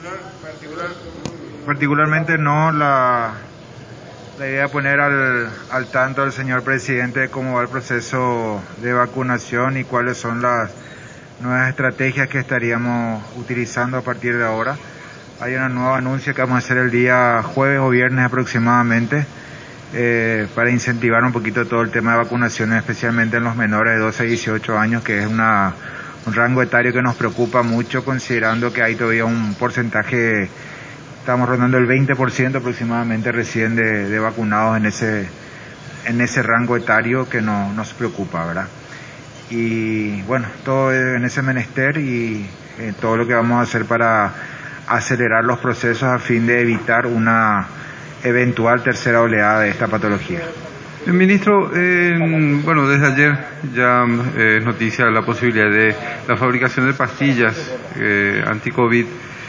Particularmente no, la idea es poner al tanto al señor presidente de cómo va el proceso de vacunación y cuáles son las nuevas estrategias que estaríamos utilizando a partir de ahora. Hay una nueva anuncio que vamos a hacer el día jueves o viernes aproximadamente para incentivar un poquito todo el tema de vacunaciones, especialmente en los menores de 12 a 18 años, que es un rango etario que nos preocupa mucho, considerando que hay todavía un porcentaje, estamos rondando el 20% aproximadamente recién de vacunados en ese rango etario que nos preocupa, ¿verdad? Y bueno, todo en ese menester y todo lo que vamos a hacer para acelerar los procesos a fin de evitar una eventual tercera oleada de esta patología. Ministro, bueno, desde ayer ya es noticia la posibilidad de la fabricación de pastillas anti-COVID.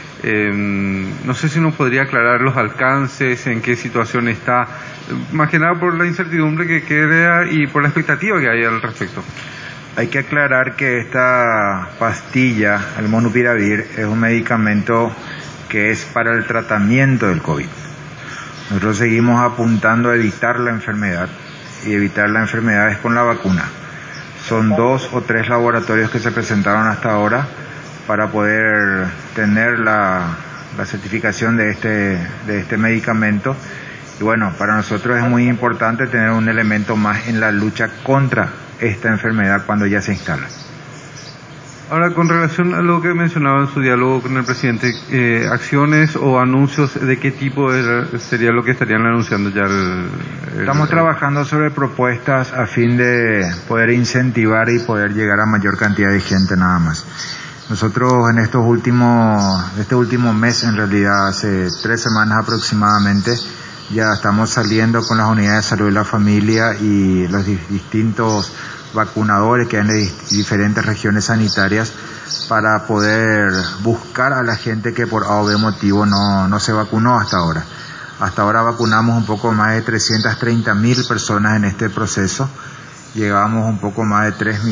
No sé si nos podría aclarar los alcances, en qué situación está, más que nada por la incertidumbre que queda y por la expectativa que hay al respecto. Hay que aclarar que esta pastilla, el Molnupiravir, es un medicamento que es para el tratamiento del COVID. Nosotros seguimos apuntando a evitar la enfermedad, y evitar la enfermedad es con la vacuna. Son 2 o 3 laboratorios que se presentaron hasta ahora para poder tener la certificación de este medicamento. Y bueno, para nosotros es muy importante tener un elemento más en la lucha contra esta enfermedad cuando ya se instala. Ahora, con relación a lo que mencionaba en su diálogo con el presidente, acciones o anuncios, ¿de qué tipo sería lo que estarían anunciando ya? Estamos trabajando sobre propuestas a fin de poder incentivar y poder llegar a mayor cantidad de gente nada más. Nosotros en este último mes, en realidad hace 3 semanas aproximadamente, ya estamos saliendo con las unidades de salud de la familia y los distintos vacunadores que hay en diferentes regiones sanitarias para poder buscar a la gente que por A o B motivo no se vacunó hasta ahora. Hasta ahora vacunamos un poco más de 330,000 personas en este proceso. Llegamos un poco más de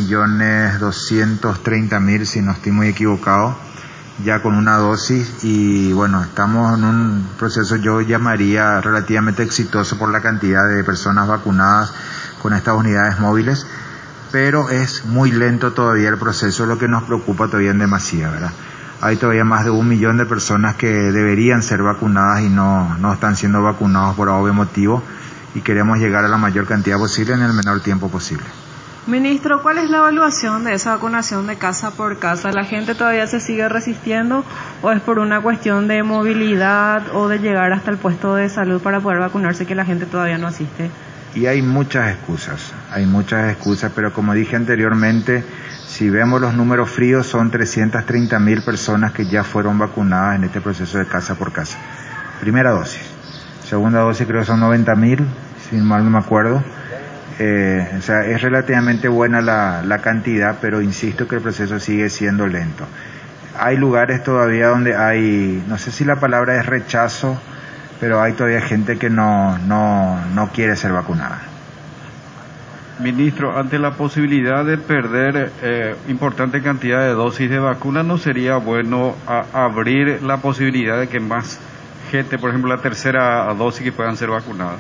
3.230.000, si no estoy muy equivocado, ya con una dosis, y bueno, estamos en un proceso, yo llamaría relativamente exitoso por la cantidad de personas vacunadas con estas unidades móviles, pero es muy lento todavía el proceso, lo que nos preocupa todavía en demasía, ¿verdad? Hay todavía más de 1 millón de personas que deberían ser vacunadas y no están siendo vacunados por obvio motivo, y queremos llegar a la mayor cantidad posible en el menor tiempo posible. Ministro, ¿cuál es la evaluación de esa vacunación de casa por casa? ¿La gente todavía se sigue resistiendo o es por una cuestión de movilidad o de llegar hasta el puesto de salud para poder vacunarse que la gente todavía no asiste? Y hay muchas excusas, pero como dije anteriormente, si vemos los números fríos, son 330,000 personas que ya fueron vacunadas en este proceso de casa por casa. Primera dosis. Segunda dosis creo que son 90,000, si mal no me acuerdo. O sea, es relativamente buena la cantidad, pero insisto que el proceso sigue siendo lento. Hay lugares todavía donde hay, no sé si la palabra es rechazo, pero hay todavía gente que no quiere ser vacunada. Ministro, ante la posibilidad de perder importante cantidad de dosis de vacuna, ¿no sería bueno abrir la posibilidad de que más gente, por ejemplo, la tercera dosis, que puedan ser vacunadas?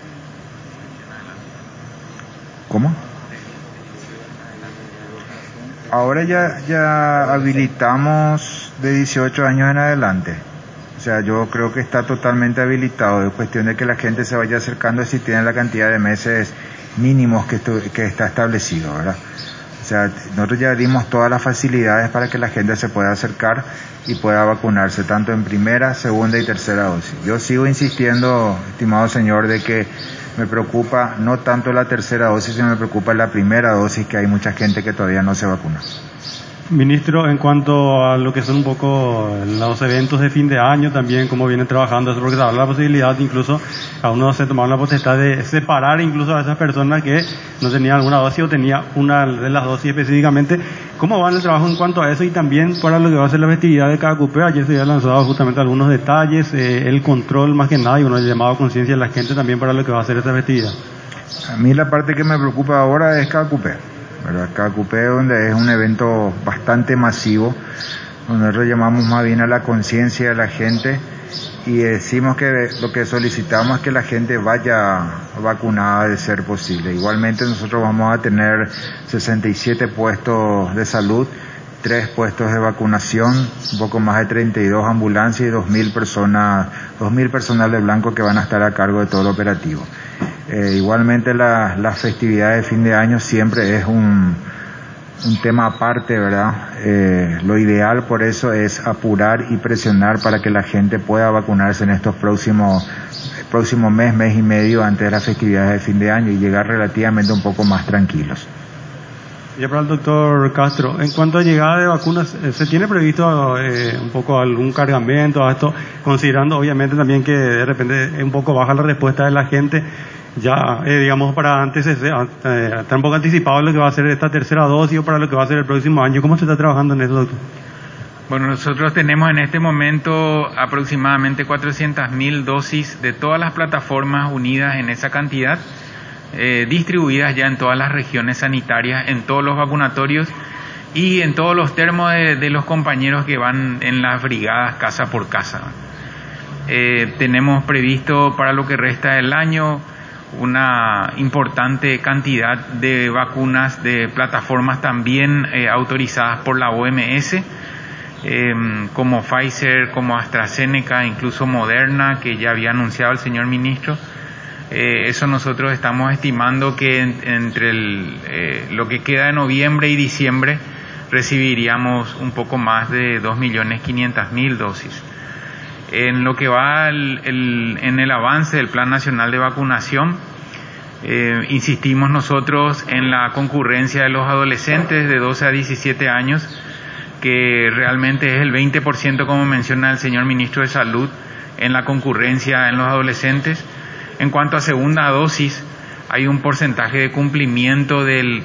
¿Cómo? Ahora ya habilitamos de 18 años en adelante. O sea, yo creo que está totalmente habilitado. Es cuestión de que la gente se vaya acercando si tiene la cantidad de meses mínimos que está establecido, ¿verdad? O sea, nosotros ya dimos todas las facilidades para que la gente se pueda acercar y pueda vacunarse, tanto en primera, segunda y tercera dosis. Yo sigo insistiendo, estimado señor, de que me preocupa no tanto la tercera dosis, sino me preocupa la primera dosis, que hay mucha gente que todavía no se vacuna. Ministro, en cuanto a lo que son un poco los eventos de fin de año también, cómo vienen trabajando eso, porque se habla la posibilidad incluso a uno se tomar la potestad de separar incluso a esas personas que no tenían alguna dosis o tenía una de las dosis específicamente. ¿Cómo va el trabajo en cuanto a eso? Y también para lo que va a ser la festividad de cada cupé, ayer se habían lanzado justamente algunos detalles, el control más que nada y bueno, el llamado a conciencia de la gente también para lo que va a ser esta festividad. A mí la parte que me preocupa ahora es cada cupé. ¿Verdad? Cada cupé, donde es un evento bastante masivo, Nosotros llamamos más bien a la conciencia de la gente y decimos que lo que solicitamos es que la gente vaya vacunada de ser posible. Igualmente nosotros vamos a tener 67 puestos de salud, 3 puestos de vacunación, un poco más de 32 ambulancias y 2.000 personal de blanco que van a estar a cargo de todo el operativo. Igualmente las festividades de fin de año siempre es un tema aparte, ¿verdad? Lo ideal por eso es apurar y presionar para que la gente pueda vacunarse en estos próximo mes y medio antes de las festividades de fin de año y llegar relativamente un poco más tranquilos. Ya para el doctor Castro, en cuanto a llegada de vacunas, ¿se tiene previsto un poco algún cargamento a esto, considerando obviamente también que de repente es un poco baja la respuesta de la gente? Ya, digamos, para antes, está un poco anticipado lo que va a ser esta tercera dosis o para lo que va a ser el próximo año. ¿Cómo se está trabajando en eso, doctor? Bueno, nosotros tenemos en este momento aproximadamente 400.000 dosis de todas las plataformas unidas en esa cantidad, distribuidas ya en todas las regiones sanitarias, en todos los vacunatorios y en todos los termos de los compañeros que van en las brigadas casa por casa. Tenemos previsto para lo que resta del año una importante cantidad de vacunas de plataformas también autorizadas por la OMS, como Pfizer, como AstraZeneca, incluso Moderna, que ya había anunciado el señor ministro. Eso nosotros estamos estimando que entre lo que queda de noviembre y diciembre recibiríamos un poco más de 2.500.000 dosis. En lo que va en el avance del Plan Nacional de Vacunación, insistimos nosotros en la concurrencia de los adolescentes de 12 a 17 años, que realmente es el 20%, como menciona el señor ministro de Salud, en la concurrencia en los adolescentes. En cuanto a segunda dosis, hay un porcentaje de cumplimiento del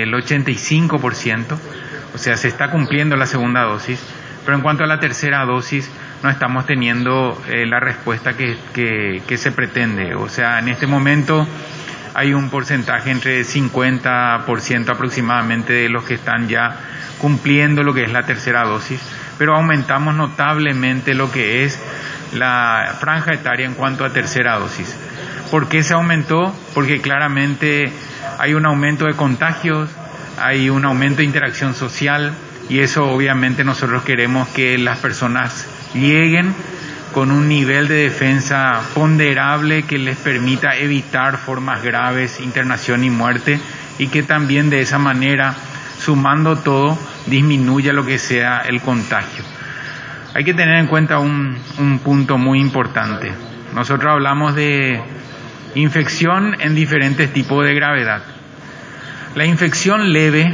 85%, o sea, se está cumpliendo la segunda dosis, pero en cuanto a la tercera dosis, no estamos teniendo la respuesta que se pretende. O sea, en este momento hay un porcentaje entre 50% aproximadamente de los que están ya cumpliendo lo que es la tercera dosis, pero aumentamos notablemente lo que es la franja etaria en cuanto a tercera dosis. ¿Por qué se aumentó? Porque claramente hay un aumento de contagios, hay un aumento de interacción social, y eso obviamente nosotros queremos que las personas lleguen con un nivel de defensa ponderable que les permita evitar formas graves, internación y muerte, y que también de esa manera, sumando todo, disminuya lo que sea el contagio. Hay que tener en cuenta un punto muy importante. Nosotros hablamos de infección en diferentes tipos de gravedad. La infección leve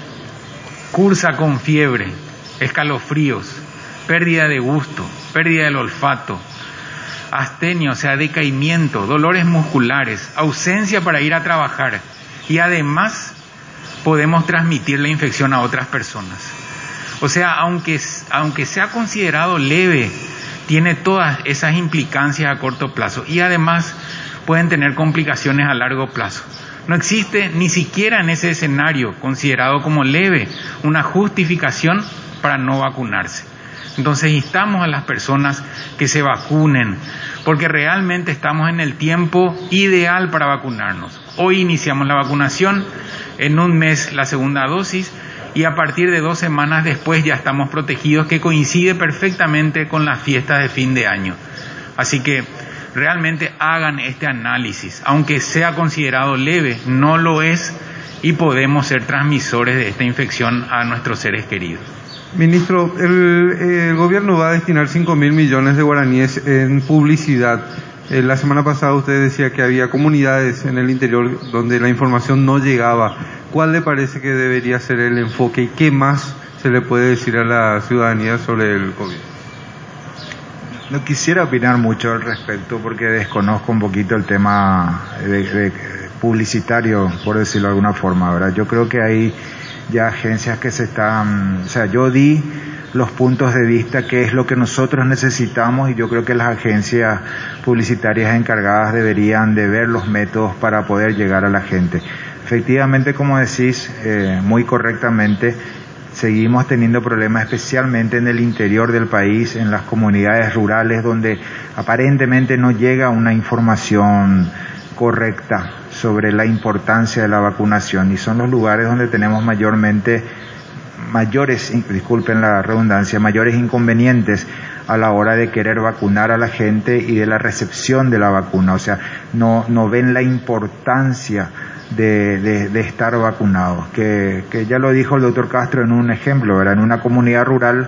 cursa con fiebre, escalofríos, pérdida de gusto, pérdida del olfato, astenia, o sea, decaimiento, dolores musculares, ausencia para ir a trabajar, y además podemos transmitir la infección a otras personas. O sea, aunque sea considerado leve, tiene todas esas implicancias a corto plazo y además pueden tener complicaciones a largo plazo. No existe ni siquiera en ese escenario considerado como leve una justificación para no vacunarse. Entonces instamos a las personas que se vacunen, porque realmente estamos en el tiempo ideal para vacunarnos. Hoy iniciamos la vacunación, en un mes la segunda dosis, y a partir de 2 semanas después ya estamos protegidos, que coincide perfectamente con las fiestas de fin de año. Así que realmente hagan este análisis, aunque sea considerado leve, no lo es, y podemos ser transmisores de esta infección a nuestros seres queridos. Ministro, el gobierno va a destinar 5.000 millones de guaraníes en publicidad. La semana pasada usted decía que había comunidades en el interior donde la información no llegaba. ¿Cuál le parece que debería ser el enfoque y qué más se le puede decir a la ciudadanía sobre el COVID? No quisiera opinar mucho al respecto porque desconozco un poquito el tema de publicitario, por decirlo de alguna forma, ¿verdad? Yo creo que hay ya agencias que se están, o sea, yo di los puntos de vista, que es lo que nosotros necesitamos, y yo creo que las agencias publicitarias encargadas deberían de ver los métodos para poder llegar a la gente. Efectivamente, como decís, muy correctamente, seguimos teniendo problemas especialmente en el interior del país, en las comunidades rurales donde aparentemente no llega una información correcta sobre la importancia de la vacunación, y son los lugares donde tenemos disculpen la redundancia, mayores inconvenientes a la hora de querer vacunar a la gente y de la recepción de la vacuna. O sea, no ven la importancia de estar vacunados, que ya lo dijo el doctor Castro en un ejemplo, ¿verdad? En una comunidad rural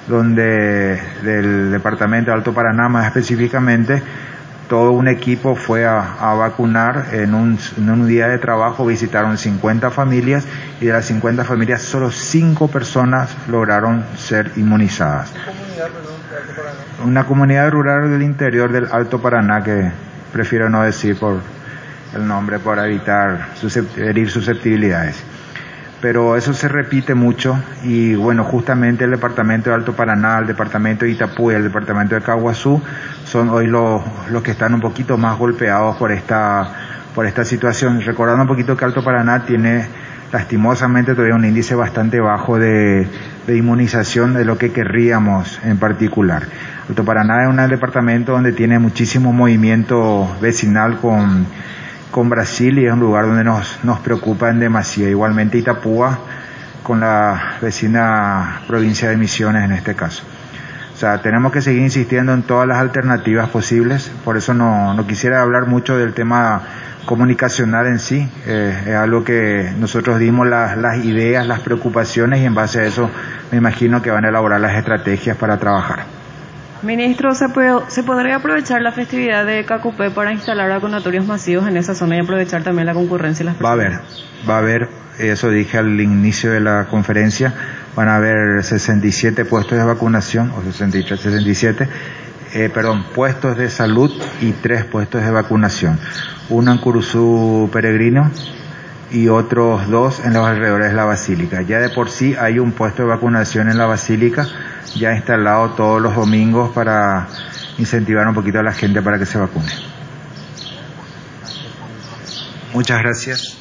del departamento de Alto Paraná más específicamente, todo un equipo fue a vacunar. En un día de trabajo visitaron 50 familias y de las 50 familias solo 5 personas lograron ser inmunizadas. Una comunidad rural del interior del Alto Paraná, que prefiero no decir por el nombre para evitar herir susceptibilidades. Pero eso se repite mucho y bueno, justamente el departamento de Alto Paraná, el departamento de Itapú y el departamento de Caguazú son hoy los que están un poquito más golpeados por esta situación. Recordando un poquito que Alto Paraná tiene lastimosamente todavía un índice bastante bajo de inmunización de lo que querríamos en particular. Alto Paraná es un departamento donde tiene muchísimo movimiento vecinal con Brasil y es un lugar donde nos preocupa en demasía. Igualmente Itapúa con la vecina provincia de Misiones en este caso. O sea, tenemos que seguir insistiendo en todas las alternativas posibles, por eso no quisiera hablar mucho del tema comunicacional en sí, es algo que nosotros dimos las ideas, las preocupaciones y en base a eso me imagino que van a elaborar las estrategias para trabajar. Ministro, ¿se podría aprovechar la festividad de Cacupé para instalar vacunatorios masivos en esa zona y aprovechar también la concurrencia y las personas? Va a haber, eso dije al inicio de la conferencia, van a haber 67 puestos de vacunación, o 67, puestos de salud y 3 puestos de vacunación. Uno en Curuzú Peregrino y otros 2 en los alrededores de la Basílica. Ya de por sí hay un puesto de vacunación en la Basílica, ya instalado todos los domingos para incentivar un poquito a la gente para que se vacune. Muchas gracias.